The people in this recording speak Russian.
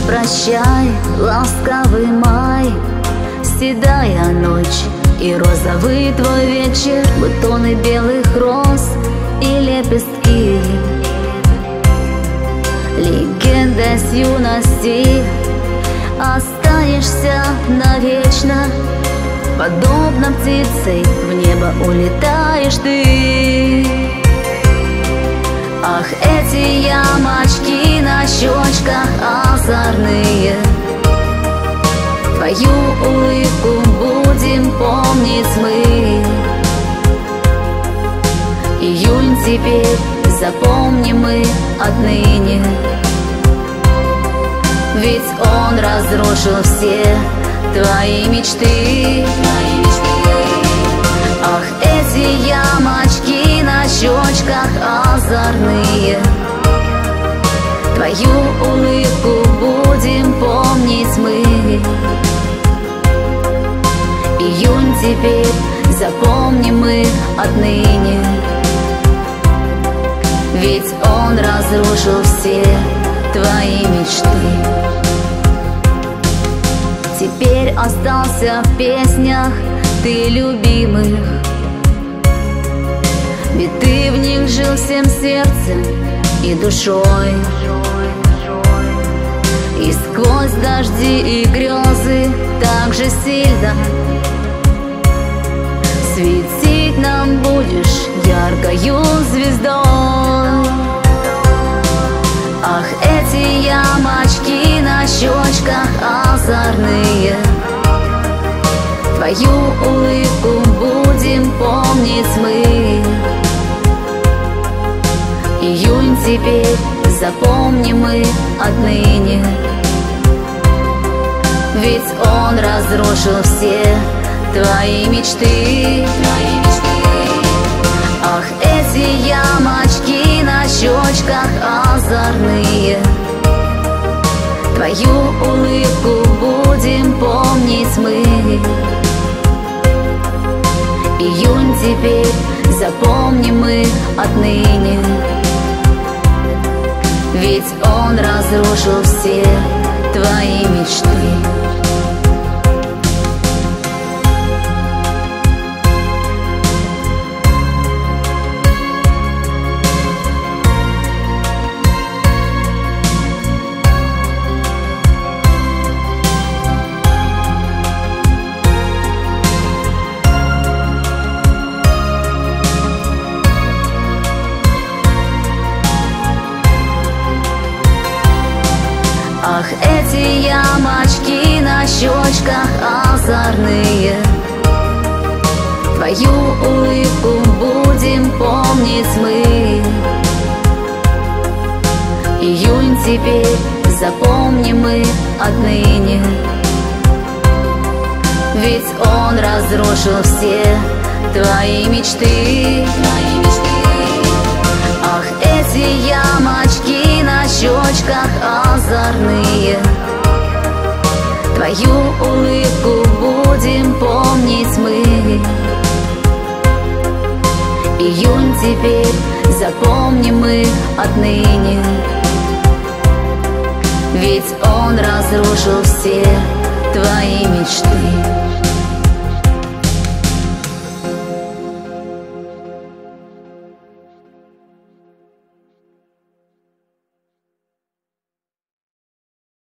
прощай, ласковый май, седая ночь и розовый твой вечер, бутоны белых роз и лепестки. Легенда с юности, останешься навечно, подобно птицей в небо улетаешь ты. Ах, эти ямочки на щечках озорные, твою улыбку будем помнить мы. Июнь теперь запомним мы отныне, ведь он разрушил все твои мечты. Ах, эти ямочки на щечках озорные, твою улыбку будем помнить мы. Июнь теперь запомним мы отныне, ведь он разрушил все твои мечты. Теперь остался в песнях ты любимых, ведь ты в них жил всем сердцем и душой. И сквозь дожди и грезы так же сильно светить нам будешь яркою звездой. Ах, эти ямочки на щечках озорные, твою улыбку будем помнить мы. Июнь теперь запомним мы отныне, ведь он разрушил все твои мечты. Ах, эти ямочки на щечках озорные, твою улыбку будем помнить мы. Июнь теперь запомним мы отныне, ведь он разрушил все твои мечты. Ах, эти ямочки на щечках озорные, твою улыбку будем помнить мы. Июнь теперь запомним мы отныне, ведь он разрушил все твои мечты. Ах, эти ямочки на щечках озорные, твою улыбку будем помнить мы. Июнь теперь запомним мы отныне, ведь он разрушил все твои мечты.